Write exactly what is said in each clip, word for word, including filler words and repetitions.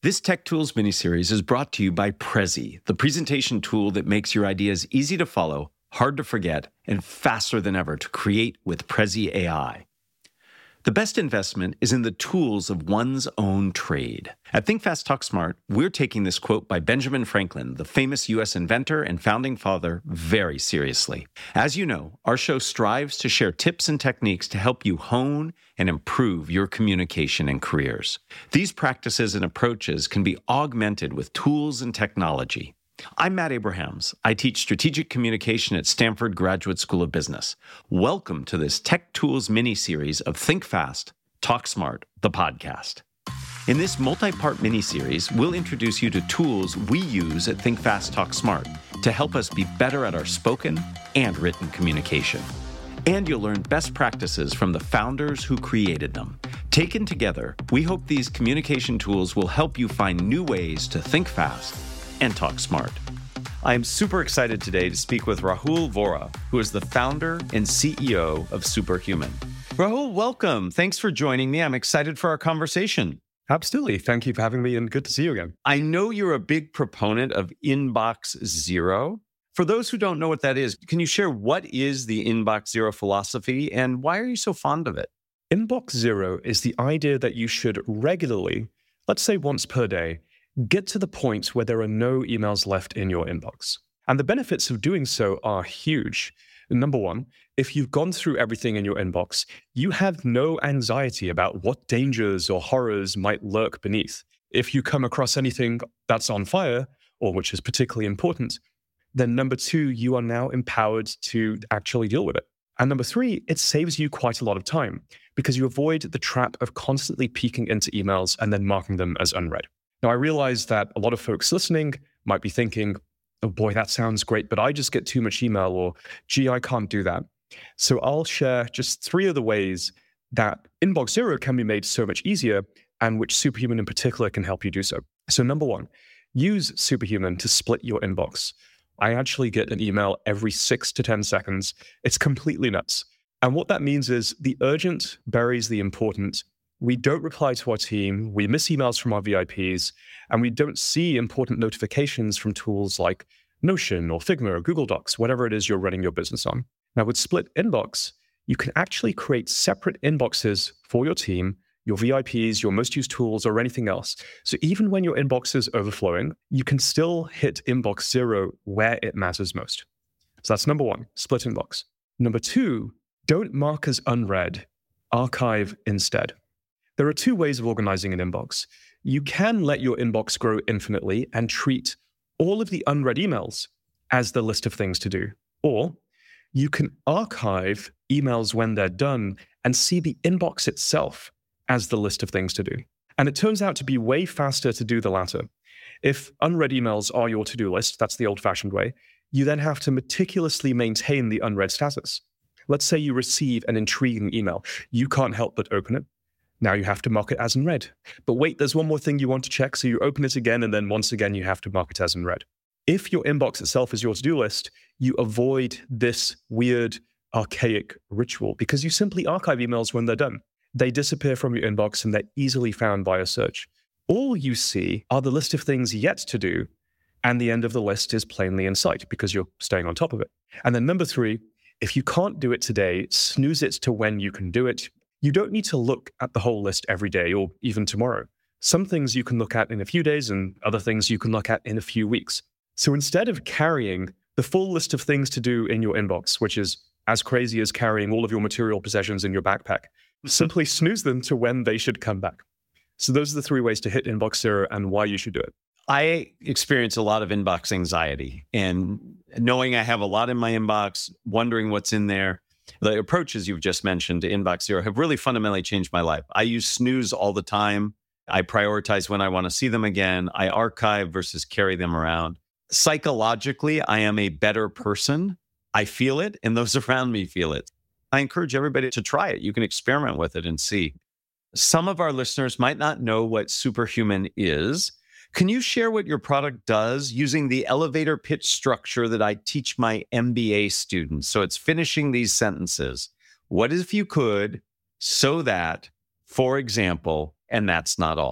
This Tech Tools miniseries is brought to you by Prezi, the presentation tool that makes your ideas easy to follow, hard to forget, and faster than ever to create with Prezi A I. The best investment is in the tools of one's own trade. At Think Fast, Talk Smart, we're taking this quote by Benjamin Franklin, the famous U S inventor and founding father, very seriously. As you know, our show strives to share tips and techniques to help you hone and improve your communication and careers. These practices and approaches can be augmented with tools and technology. I'm Matt Abrahams. I teach strategic communication at Stanford Graduate School of Business. Welcome to this Tech Tools mini-series of Think Fast, Talk Smart, the podcast. In this multi-part mini-series, we'll introduce you to tools we use at Think Fast, Talk Smart to help us be better at our spoken and written communication. And you'll learn best practices from the founders who created them. Taken together, we hope these communication tools will help you find new ways to think fast and talk smart. I am super excited today to speak with Rahul Vohra, who is the founder and C E O of Superhuman. Rahul, welcome. Thanks for joining me. I'm excited for our conversation. Absolutely. Thank you for having me and good to see you again. I know you're a big proponent of Inbox Zero. For those who don't know what that is, can you share what is the Inbox Zero philosophy and why are you so fond of it? Inbox Zero is the idea that you should regularly, let's say once per day, get to the point where there are no emails left in your inbox. And the benefits of doing so are huge. Number one, if you've gone through everything in your inbox, you have no anxiety about what dangers or horrors might lurk beneath. If you come across anything that's on fire, or which is particularly important, then number two, you are now empowered to actually deal with it. And number three, it saves you quite a lot of time because you avoid the trap of constantly peeking into emails and then marking them as unread. Now, I realize that a lot of folks listening might be thinking, oh boy, that sounds great, but I just get too much email, or gee, I can't do that. So I'll share just three of the ways that Inbox Zero can be made so much easier and which Superhuman in particular can help you do so. So number one, use Superhuman to split your inbox. I actually get an email every six to ten seconds. It's completely nuts. And what that means is the urgent buries the important. We don't reply to our team, we miss emails from our V I Ps, and we don't see important notifications from tools like Notion or Figma or Google Docs, whatever it is you're running your business on. Now, with Split Inbox, you can actually create separate inboxes for your team, your V I Ps, your most used tools, or anything else. So even when your inbox is overflowing, you can still hit Inbox Zero where it matters most. So that's number one, Split Inbox. Number two, don't mark as unread, archive instead. There are two ways of organizing an inbox. You can let your inbox grow infinitely and treat all of the unread emails as the list of things to do. Or you can archive emails when they're done and see the inbox itself as the list of things to do. And it turns out to be way faster to do the latter. If unread emails are your to-do list, that's the old-fashioned way, you then have to meticulously maintain the unread status. Let's say you receive an intriguing email. You can't help but open it. Now you have to mark it as unread. But wait, there's one more thing you want to check, so you open it again, and then once again, you have to mark it as unread. If your inbox itself is your to-do list, you avoid this weird, archaic ritual because you simply archive emails when they're done. They disappear from your inbox, and they're easily found via search. All you see are the list of things yet to do, and the end of the list is plainly in sight because you're staying on top of it. And then number three, if you can't do it today, snooze it to when you can do it. You don't need to look at the whole list every day or even tomorrow. Some things you can look at in a few days and other things you can look at in a few weeks. So instead of carrying the full list of things to do in your inbox, which is as crazy as carrying all of your material possessions in your backpack, simply snooze them to when they should come back. So those are the three ways to hit Inbox Zero and why you should do it. I experience a lot of inbox anxiety, and knowing I have a lot in my inbox, wondering what's in there. The approaches you've just mentioned to Inbox Zero have really fundamentally changed my life. I use snooze all the time. I prioritize when I want to see them again. I archive versus carry them around. Psychologically, I am a better person. I feel it, and those around me feel it. I encourage everybody to try it. You can experiment with it and see. Some of our listeners might not know what Superhuman is. Can you share what your product does using the elevator pitch structure that I teach my M B A students? So it's finishing these sentences. What if you could, so that, for example, and that's not all.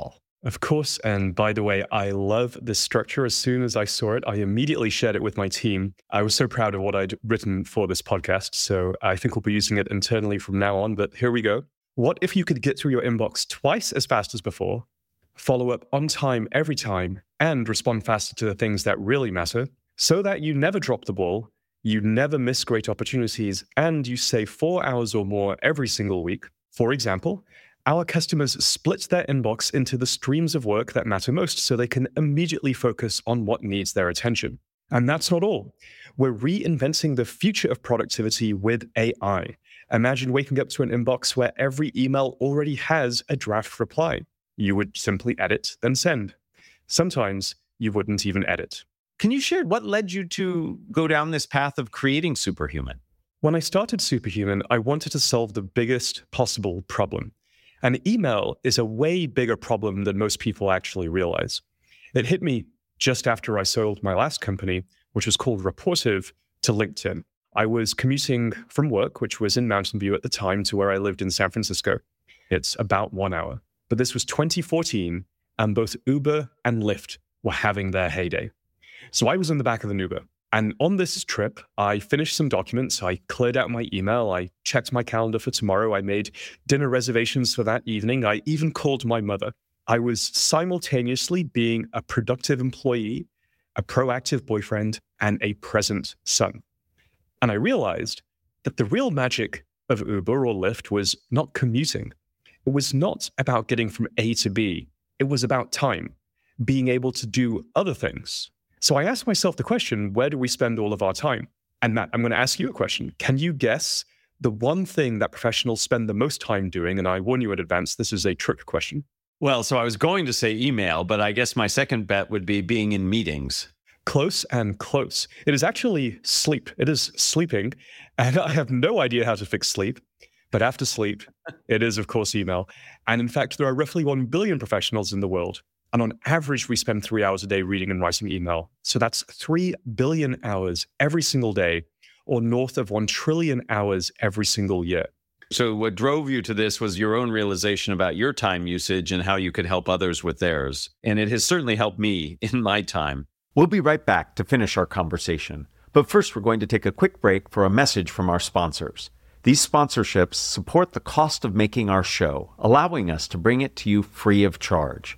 Of course. And by the way, I love this structure. As soon as I saw it, I immediately shared it with my team. I was so proud of what I'd written for this podcast. So I think we'll be using it internally from now on. But here we go. What if you could get through your inbox twice as fast as before, follow up on time every time, and respond faster to the things that really matter so that you never drop the ball, you never miss great opportunities, and you save four hours or more every single week? For example, our customers split their inbox into the streams of work that matter most so they can immediately focus on what needs their attention. And that's not all. We're reinventing the future of productivity with A I. Imagine waking up to an inbox where every email already has a draft reply. You would simply edit, then send. Sometimes you wouldn't even edit. Can you share what led you to go down this path of creating Superhuman? When I started Superhuman, I wanted to solve the biggest possible problem. And email is a way bigger problem than most people actually realize. It hit me just after I sold my last company, which was called Rapportive, to LinkedIn. I was commuting from work, which was in Mountain View at the time, to where I lived in San Francisco. It's about one hour. But this was twenty fourteen, and both Uber and Lyft were having their heyday. So I was in the back of an Uber. And on this trip, I finished some documents, I cleared out my email, I checked my calendar for tomorrow, I made dinner reservations for that evening, I even called my mother. I was simultaneously being a productive employee, a proactive boyfriend, and a present son. And I realized that the real magic of Uber or Lyft was not commuting. It was not about getting from A to B. It was about time, being able to do other things. So I asked myself the question, where do we spend all of our time? And Matt, I'm going to ask you a question. Can you guess the one thing that professionals spend the most time doing? And I warn you in advance, this is a trick question. Well, so I was going to say email, but I guess my second bet would be being in meetings. Close and close. It is actually sleep. It is sleeping. And I have no idea how to fix sleep. But after sleep, it is, of course, email. And in fact, there are roughly one billion professionals in the world. And on average, we spend three hours a day reading and writing email. So that's three billion hours every single day, or north of one trillion hours every single year. So what drove you to this was your own realization about your time usage and how you could help others with theirs. And it has certainly helped me in my time. We'll be right back to finish our conversation. But first, we're going to take a quick break for a message from our sponsors. These sponsorships support the cost of making our show, allowing us to bring it to you free of charge.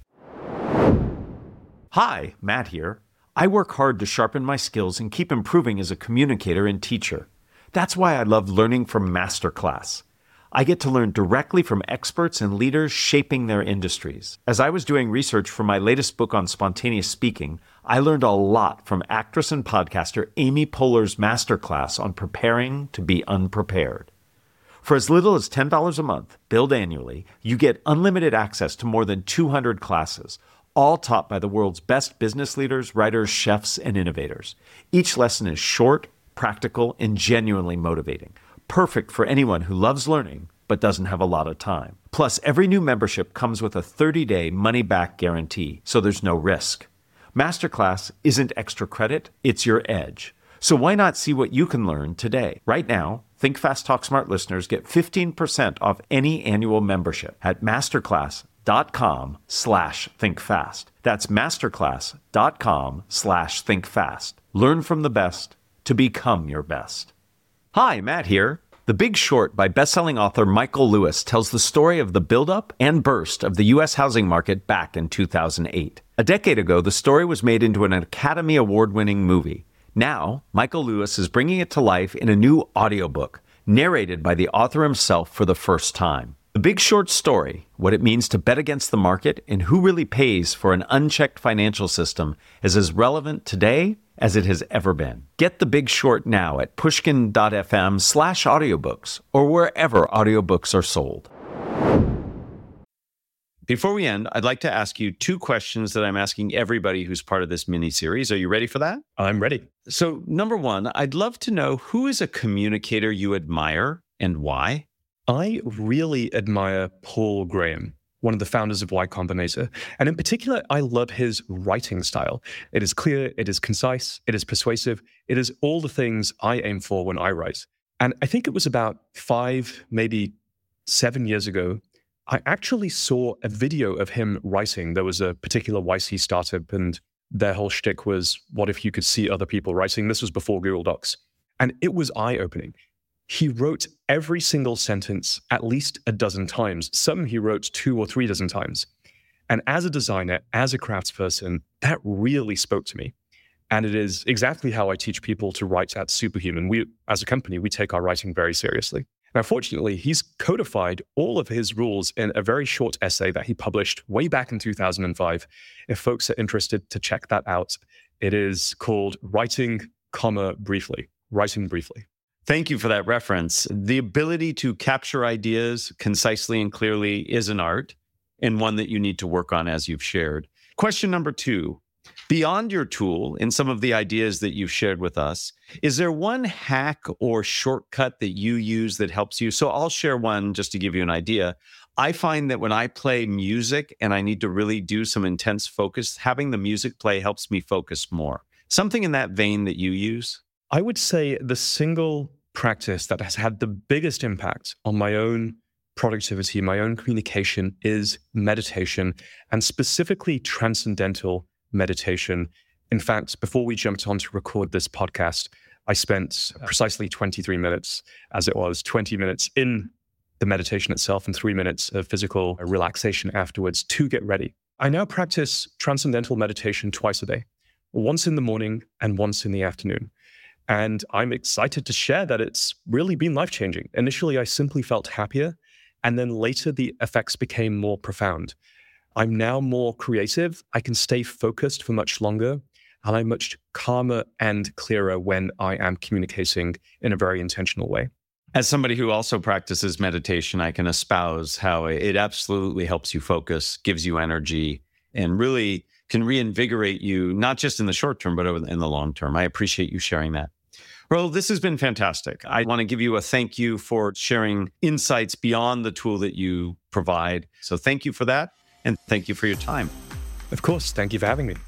Hi, Matt here. I work hard to sharpen my skills and keep improving as a communicator and teacher. That's why I love learning from Masterclass. I get to learn directly from experts and leaders shaping their industries. As I was doing research for my latest book on spontaneous speaking, I learned a lot from actress and podcaster Amy Poehler's Masterclass on preparing to be unprepared. For as little as ten dollars a month, billed annually, you get unlimited access to more than two hundred classes, all taught by the world's best business leaders, writers, chefs, and innovators. Each lesson is short, practical, and genuinely motivating. Perfect for anyone who loves learning but doesn't have a lot of time. Plus, every new membership comes with a thirty-day money-back guarantee, so there's no risk. Masterclass isn't extra credit, it's your edge. So why not see what you can learn today? Right now, Think Fast, Talk Smart listeners get fifteen percent off any annual membership at masterclass.com slash thinkfast. That's masterclass.com slash thinkfast. Learn from the best to become your best. Hi, Matt here. The Big Short by bestselling author Michael Lewis tells the story of the buildup and burst of the U S housing market back in two thousand eight. A decade ago, the story was made into an Academy Award-winning movie. Now, Michael Lewis is bringing it to life in a new audiobook, narrated by the author himself for the first time. The Big Short story, what it means to bet against the market, and who really pays for an unchecked financial system is as relevant today as it has ever been. Get The Big Short now at pushkin.fm slash audiobooks or wherever audiobooks are sold. Before we end, I'd like to ask you two questions that I'm asking everybody who's part of this mini-series. Are you ready for that? I'm ready. So, number one, I'd love to know who is a communicator you admire and why? I really admire Paul Graham, one of the founders of Y Combinator. And in particular, I love his writing style. It is clear, it is concise, it is persuasive. It is all the things I aim for when I write. And I think it was about five, maybe seven years ago I actually saw a video of him writing. There was a particular Y C startup, and their whole shtick was, what if you could see other people writing? This was before Google Docs. And it was eye-opening. He wrote every single sentence at least a dozen times. Some he wrote two or three dozen times. And as a designer, as a craftsperson, that really spoke to me. And it is exactly how I teach people to write at Superhuman. We, as a company, we take our writing very seriously. Now, fortunately, he's codified all of his rules in a very short essay that he published way back in two thousand five. If folks are interested to check that out, it is called Writing, comma, Briefly. Writing Briefly. Thank you for that reference. The ability to capture ideas concisely and clearly is an art, and one that you need to work on, as you've shared. Question number two. Beyond your tool and some of the ideas that you've shared with us, is there one hack or shortcut that you use that helps you? So I'll share one just to give you an idea. I find that when I play music and I need to really do some intense focus, having the music play helps me focus more. Something in that vein that you use? I would say the single practice that has had the biggest impact on my own productivity, my own communication, is meditation, and specifically transcendental meditation. In fact, before we jumped on to record this podcast, I spent precisely twenty-three minutes, as it was, twenty minutes in the meditation itself and three minutes of physical relaxation afterwards to get ready. I now practice transcendental meditation twice a day, once in the morning and once in the afternoon. And I'm excited to share that it's really been life-changing. Initially, I simply felt happier, and then later the effects became more profound. I'm now more creative. I can stay focused for much longer, and I'm much calmer and clearer when I am communicating in a very intentional way. As somebody who also practices meditation, I can espouse how it absolutely helps you focus, gives you energy, and really can reinvigorate you, not just in the short term, but in the long term. I appreciate you sharing that. Well, this has been fantastic. I want to give you a thank you for sharing insights beyond the tool that you provide. So thank you for that. And thank you for your time. Of course. Thank you for having me.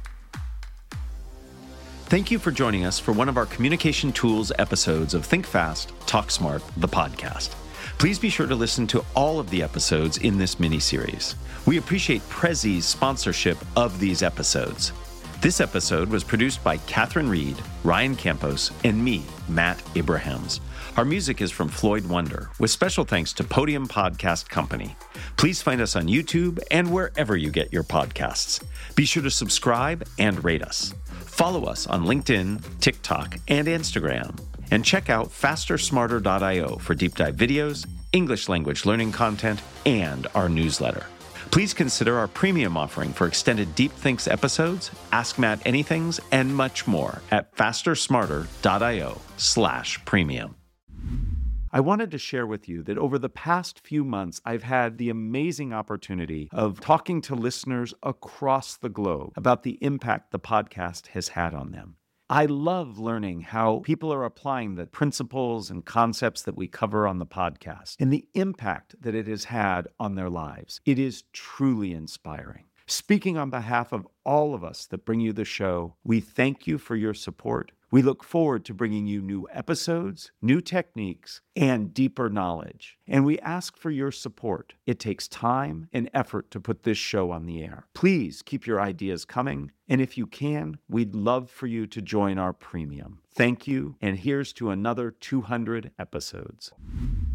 Thank you for joining us for one of our Communication Tools episodes of Think Fast, Talk Smart, the podcast. Please be sure to listen to all of the episodes in this mini-series. We appreciate Prezi's sponsorship of these episodes. This episode was produced by Catherine Reed, Ryan Campos, and me, Matt Abrahams. Our music is from Floyd Wonder, with special thanks to Podium Podcast Company. Please find us on YouTube and wherever you get your podcasts. Be sure to subscribe and rate us. Follow us on LinkedIn, TikTok, and Instagram. And check out faster smarter dot io for deep dive videos, English language learning content, and our newsletter. Please consider our premium offering for extended Deep Thinks episodes, Ask Matt Anythings, and much more at faster smarter dot io slash premium. I wanted to share with you that over the past few months, I've had the amazing opportunity of talking to listeners across the globe about the impact the podcast has had on them. I love learning how people are applying the principles and concepts that we cover on the podcast and the impact that it has had on their lives. It is truly inspiring. Speaking on behalf of all of us that bring you the show, we thank you for your support. We look forward to bringing you new episodes, new techniques, and deeper knowledge. And we ask for your support. It takes time and effort to put this show on the air. Please keep your ideas coming. And if you can, we'd love for you to join our premium. Thank you. And here's to another two hundred episodes.